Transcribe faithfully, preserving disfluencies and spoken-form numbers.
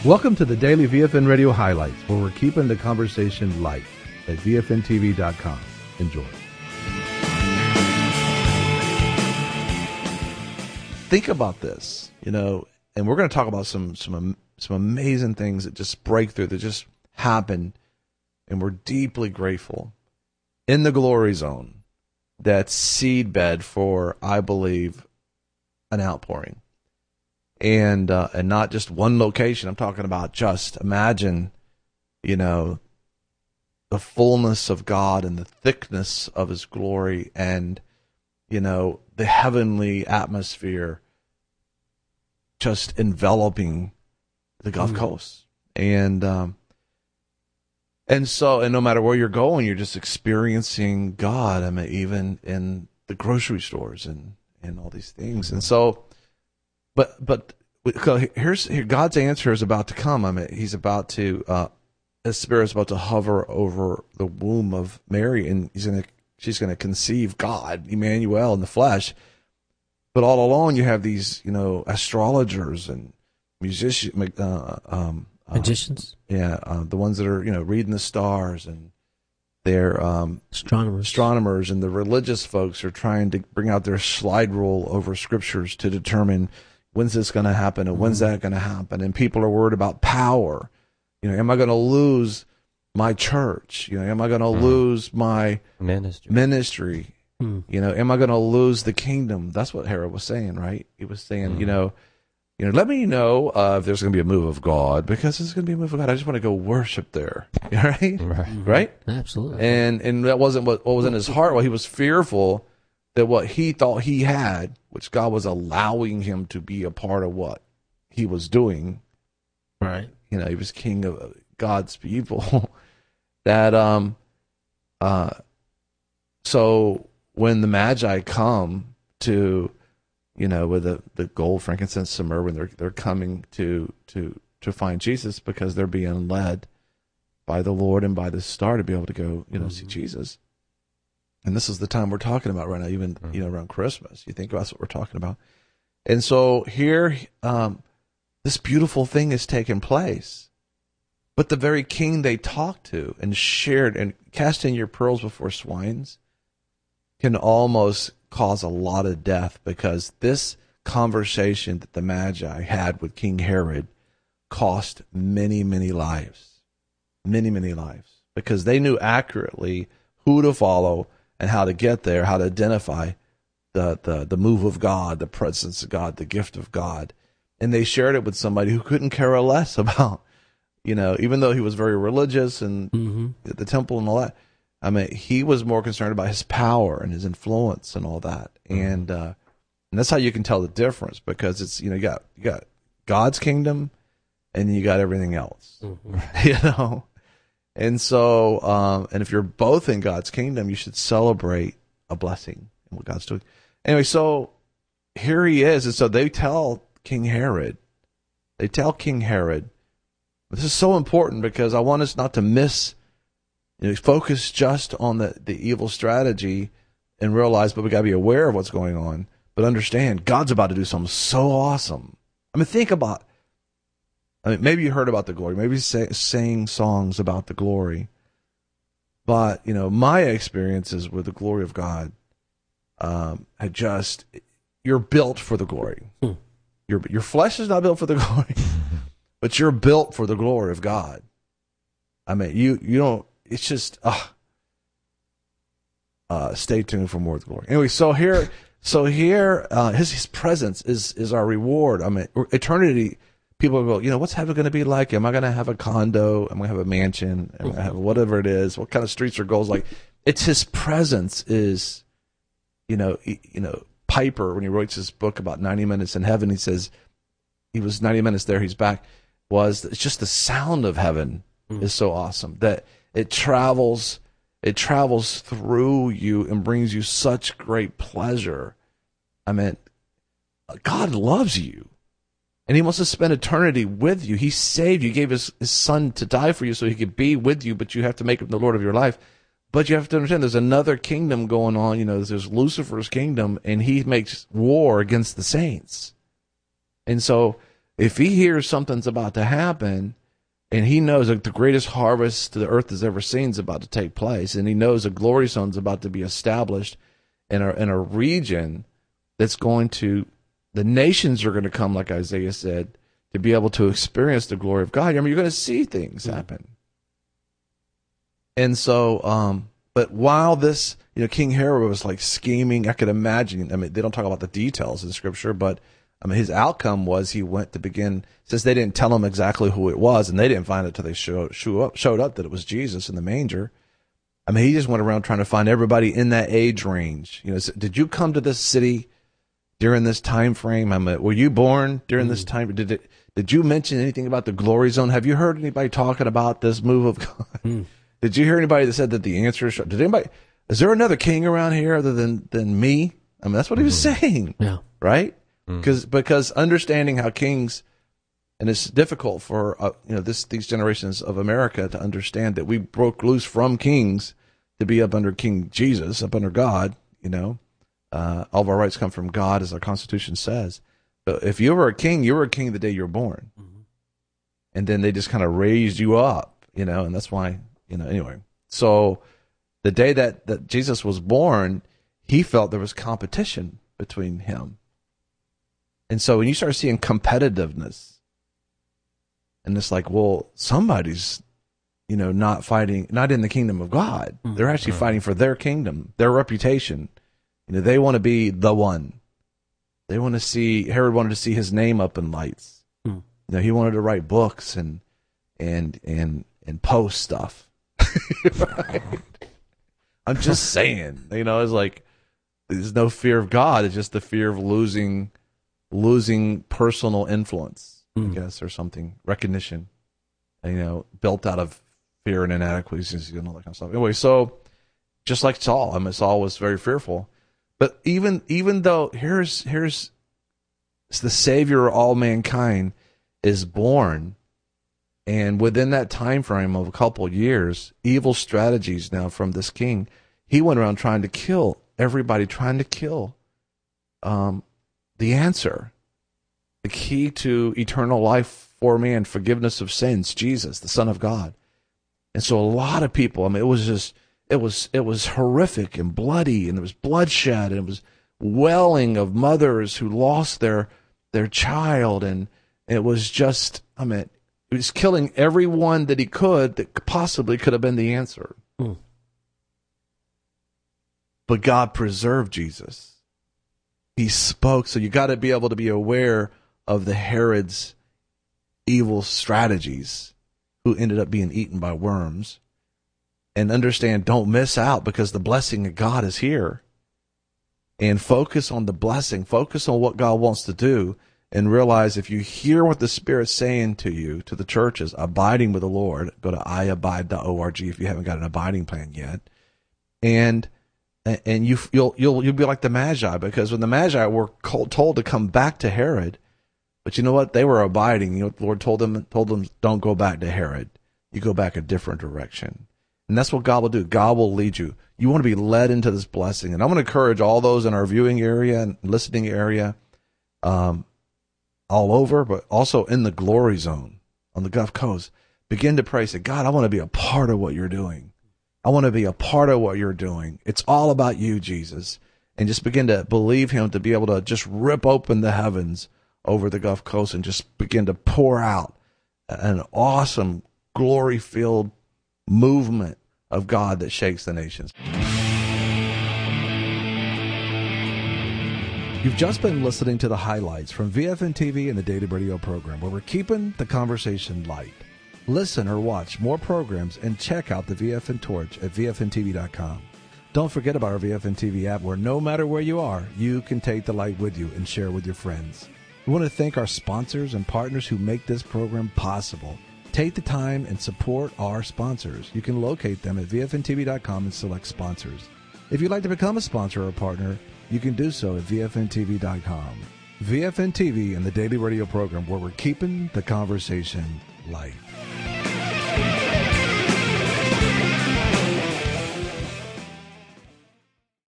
Welcome to the Daily V F N Radio Highlights, where we're keeping the conversation light at V F N T V dot com. Enjoy. Think about this, you know, and we're going to talk about some some some amazing things that just break through, that just happen, and we're deeply grateful. In the glory zone, that seedbed for, I believe, an outpouring. And uh, and not just one location. I'm talking about just imagine, you know, the fullness of God and the thickness of His glory, and, you know, the heavenly atmosphere just enveloping the Gulf mm. Coast. And um, and so, and no matter where you're going, you're just experiencing God. I mean, even in the grocery stores and, and all these things. And so, But but here's here, God's answer is about to come. I mean, He's about to uh, His Spirit is about to hover over the womb of Mary, and He's gonna she's gonna conceive God, Emmanuel, in the flesh. But all along, you have these, you know, astrologers and musicians, uh, um, magicians. Uh, yeah, uh, the ones that are, you know, reading the stars, and they're um, astronomers. Astronomers, and the religious folks are trying to bring out their slide rule over scriptures to determine when's this going to happen and when's that going to happen. And people are worried about power. You know, am I going to lose my church? You know, am I going to mm. lose my ministry? Ministry. Mm. You know, am I going to lose the kingdom? That's what Herod was saying, right? He was saying, mm. you know, you know, let me know uh, if there's going to be a move of God, because there's going to be a move of God. I just want to go worship there, right? Right. Mm-hmm. Right? Absolutely. And and that wasn't what, what was in his heart. Well, he was fearful that what he thought he had, which God was allowing him to be a part of what he was doing. Right. You know, he was king of God's people. that, um, uh, so when the Magi come to, you know, with the, the gold, frankincense, and myrrh, when they're, they're coming to, to, to find Jesus, because they're being led by the Lord and by the star to be able to go, you know, mm-hmm. see Jesus. And this is the time we're talking about right now, even, mm-hmm. you know, around Christmas. You think about that's what we're talking about. And so here, um, this beautiful thing is taking place. But the very king they talked to and shared, and casting your pearls before swines, can almost cause a lot of death, because this conversation that the Magi had with King Herod cost many, many lives. Many, many lives. Because they knew accurately who to follow and how to get there, how to identify the, the, the move of God, the presence of God, the gift of God. And they shared it with somebody who couldn't care less about, you know, even though he was very religious and mm-hmm. at the temple and all that. I mean, he was more concerned about his power and his influence and all that. Mm-hmm. And uh, and that's how you can tell the difference, because it's, you know, you got, you got God's kingdom and you got everything else, mm-hmm. you know. And so, um, and if you're both in God's kingdom, you should celebrate a blessing and what God's doing. Anyway, so here he is. And so they tell King Herod, they tell King Herod, this is so important, because I want us not to miss, you know, focus just on the, the evil strategy and realize, but we got to be aware of what's going on, but understand God's about to do something so awesome. I mean, think about, I mean, maybe you heard about the glory, maybe you say, sang songs about the glory, but, you know, my experiences with the glory of God, um, I just, you're built for the glory. Hmm. Your, your flesh is not built for the glory, but you're built for the glory of God. I mean, you, you don't, it's just, uh, uh, stay tuned for more of the glory. Anyway, so here, so here, uh, his, his presence is, is our reward. I mean, eternity, people go, you know, what's heaven going to be like? Am I going to have a condo? Am I going to have a mansion? Am I going to have whatever it is? What kind of streets or goals? Like, it's his presence is, you know, you know, Piper, when he writes his book about ninety minutes in heaven, he says he was ninety minutes there, he's back, was it's just the sound of heaven mm. is so awesome that it travels, it travels through you and brings you such great pleasure. I mean, God loves you, and he wants to spend eternity with you. He saved you, he gave his, his son to die for you so he could be with you, but you have to make him the Lord of your life. But you have to understand there's another kingdom going on. You know, there's Lucifer's kingdom, and he makes war against the saints. And so if he hears something's about to happen, and he knows that the greatest harvest the earth has ever seen is about to take place, and he knows a glory zone is about to be established in a, in a region that's going to, the nations are going to come, like Isaiah said, to be able to experience the glory of God. I mean, you're going to see things happen. And so, um, but while this, you know, King Herod was like scheming, I could imagine, I mean, they don't talk about the details in Scripture, but I mean, his outcome was he went to begin, since they didn't tell him exactly who it was, and they didn't find it until they showed, showed, up, showed up that it was Jesus in the manger. I mean, he just went around trying to find everybody in that age range. You know, so, did you come to this city during this time frame? I mean, were you born during mm. this time? Did it, did you mention anything about the glory zone? Have you heard anybody talking about this move of God? Mm. Did you hear anybody that said that the answer is, did anybody, is there another king around here other than, than me? I mean, that's what he was mm-hmm. saying. Yeah. Right? Because mm. because understanding how kings, and it's difficult for uh, you know this these generations of America to understand that we broke loose from kings to be up under King Jesus, up under God. You know, uh, all of our rights come from God, as our Constitution says. But if you were a king, you were a king the day you were born, mm-hmm. and then they just kind of raised you up. You know, and that's why you know anyway. So the day that that Jesus was born, he felt there was competition between him. And so when you start seeing competitiveness, and it's like, well, somebody's, you know, not fighting, not in the kingdom of God. Mm-hmm. They're actually fighting for their kingdom, their reputation. You know, they want to be the one. They want to see, Herod wanted to see his name up in lights. Mm. You know, he wanted to write books and, and, and, and post stuff. Right? I'm just saying, you know, it's like, there's no fear of God. It's just the fear of losing losing personal influence, mm. I guess, or something, recognition, you know, built out of fear and inadequacies and all that kind of stuff. Anyway, so just like Saul, I mean, Saul was very fearful, but even even though here's here's the Savior of all mankind is born, and within that time frame of a couple of years, evil strategies now from this king, he went around trying to kill everybody, trying to kill um. the answer, the key to eternal life for man, forgiveness of sins, Jesus, the Son of God. And so a lot of people, I mean, it was just, it was, it was horrific and bloody, and there was bloodshed, and it was wailing of mothers who lost their, their child. And it was just, I mean, he was killing everyone that he could that possibly could have been the answer. Mm. But God preserved Jesus. He spoke, so you got to be able to be aware of the Herod's evil strategies, who ended up being eaten by worms, and understand, don't miss out, because the blessing of God is here. And focus on the blessing, focus on what God wants to do, and realize if you hear what the Spirit's saying to you, to the churches, abiding with the Lord, go to i abide dot org if you haven't got an abiding plan yet, and And you, you'll you'll you'll be like the Magi, because when the Magi were called, told to come back to Herod, but you know what? They were abiding. You know what the Lord told them? Told them, don't go back to Herod. You go back a different direction. And that's what God will do. God will lead you. You want to be led into this blessing. And I'm going to encourage all those in our viewing area and listening area, um, all over, but also in the glory zone on the Gulf Coast. Begin to pray. Say, God, I want to be a part of what you're doing. I want to be a part of what you're doing. It's all about you, Jesus. And just begin to believe him to be able to just rip open the heavens over the Gulf Coast and just begin to pour out an awesome, glory-filled movement of God that shakes the nations. You've just been listening to the highlights from V F N T V and the Daily Radio program, where we're keeping the conversation light. Listen or watch more programs and check out the V F N Torch at V F N T V dot com. Don't forget about our V F N T V app, where no matter where you are, you can take the light with you and share with your friends. We want to thank our sponsors and partners who make this program possible. Take the time and support our sponsors. You can locate them at V F N T V dot com and select sponsors. If you'd like to become a sponsor or a partner, you can do so at V F N T V dot com. V F N T V and the Daily Radio program, where we're keeping the conversation light.